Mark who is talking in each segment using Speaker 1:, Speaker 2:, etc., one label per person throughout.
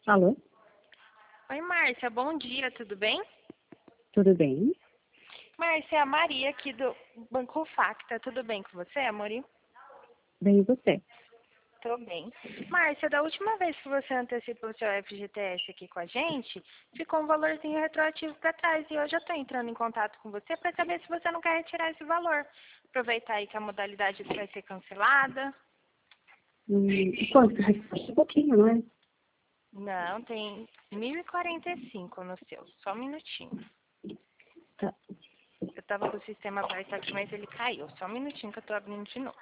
Speaker 1: Alô?
Speaker 2: Oi, Márcia, bom dia, tudo bem?
Speaker 1: Tudo bem?
Speaker 2: Márcia, é a Maria aqui do Banco Facta, tudo bem com você, Amorim?
Speaker 1: Bem, e você?
Speaker 2: Tô bem. Márcia, da última vez que você antecipou o seu FGTS aqui com a gente, ficou um valorzinho retroativo para trás e hoje eu tô entrando em contato com você para saber se você não quer retirar esse valor. Aproveitar aí que a modalidade vai ser cancelada.
Speaker 1: Quanto? Um pouquinho, não é?
Speaker 2: Não, tem 1.045 no seu, só um minutinho.
Speaker 1: Tá.
Speaker 2: Eu tava com o sistema aberto aqui, mas ele caiu. Só um minutinho que eu tô abrindo de novo.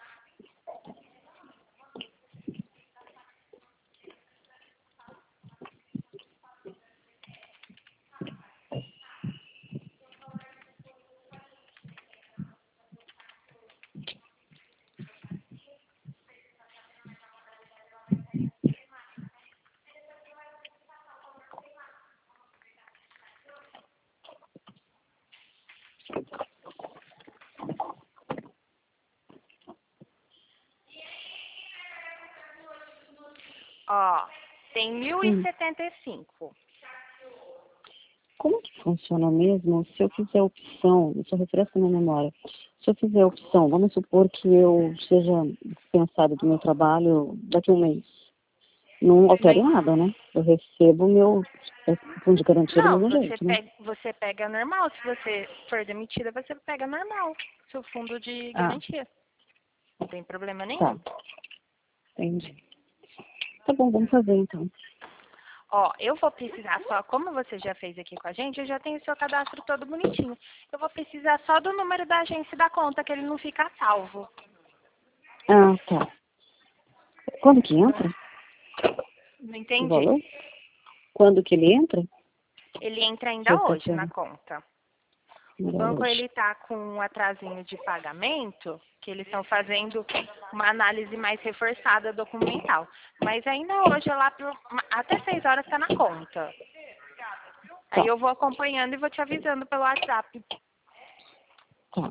Speaker 2: Ó, tem
Speaker 1: Hum.
Speaker 2: 1.075.
Speaker 1: Como que funciona mesmo se eu fizer opção, isso refresca minha memória, se eu fizer opção, vamos supor que eu seja dispensado do meu trabalho daqui a um mês. Não altera em nada, né? Eu recebo o meu fundo de garantia do
Speaker 2: Não,
Speaker 1: mesmo jeito, né?
Speaker 2: você pega normal. Se você for demitida, você pega normal. Seu fundo de
Speaker 1: Ah,
Speaker 2: garantia. Não tem problema
Speaker 1: tá.
Speaker 2: nenhum.
Speaker 1: Entendi. Tá bom, vamos fazer então.
Speaker 2: Ó, eu vou precisar só, como você já fez aqui com a gente, eu já tenho o seu cadastro todo bonitinho. Eu vou precisar só do número da agência e da conta, que ele não fica salvo.
Speaker 1: Ah, tá. Quando que
Speaker 2: Não,
Speaker 1: entra
Speaker 2: não
Speaker 1: o
Speaker 2: entendi.
Speaker 1: valor? Quando que ele entra?
Speaker 2: Ele entra
Speaker 1: Deixa
Speaker 2: ainda
Speaker 1: eu ver
Speaker 2: hoje
Speaker 1: se
Speaker 2: na conta. O
Speaker 1: era
Speaker 2: banco
Speaker 1: hoje.
Speaker 2: ele está com um atrasinho de pagamento, que eles estão fazendo uma análise mais reforçada documental. Mas ainda hoje, lá até 6 horas está na conta. Aí
Speaker 1: Tá,
Speaker 2: eu vou acompanhando e vou te avisando pelo WhatsApp.
Speaker 1: tá.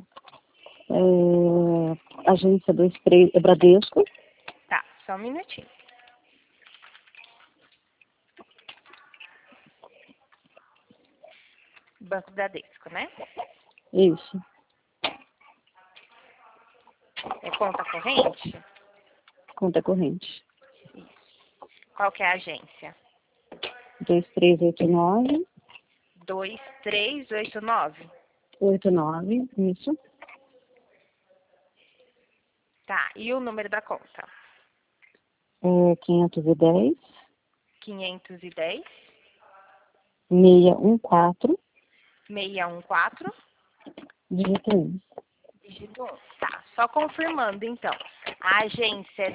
Speaker 1: Agência 23, é Bradesco.
Speaker 2: Tá, só um minutinho. Banco Bradesco, né?
Speaker 1: Isso,
Speaker 2: É conta corrente?
Speaker 1: conta corrente.
Speaker 2: Qual que é a agência?
Speaker 1: 2389,
Speaker 2: 2389.
Speaker 1: 89, isso.
Speaker 2: Tá, e o número da conta?
Speaker 1: 510,
Speaker 2: 510
Speaker 1: 614,
Speaker 2: 614.
Speaker 1: dígito 1.
Speaker 2: Dígito 1. Tá, só confirmando então. A agência é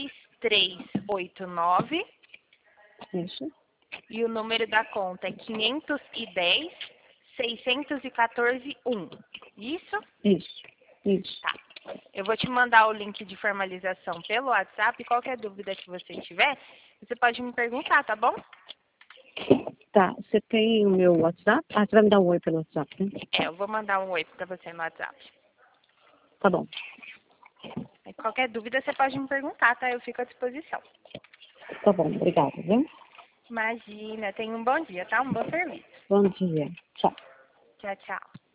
Speaker 2: 2389
Speaker 1: Isso,
Speaker 2: e o número da conta é 510 614 1. Isso?
Speaker 1: isso, isso.
Speaker 2: Tá. Eu vou te mandar o link de formalização pelo WhatsApp. Qualquer dúvida que você tiver, você pode me perguntar, tá bom?
Speaker 1: Tá, você tem o meu WhatsApp? Ah, você vai me dar um oi pelo WhatsApp, né?
Speaker 2: É, eu vou mandar um oi pra você no WhatsApp.
Speaker 1: Tá bom,
Speaker 2: Aí, qualquer dúvida você pode me perguntar, tá? Eu fico à disposição.
Speaker 1: tá bom, obrigada, viu?
Speaker 2: Imagina, tenha um bom dia, tá? Um bom serviço.
Speaker 1: Bom dia, tchau.
Speaker 2: Tchau, tchau.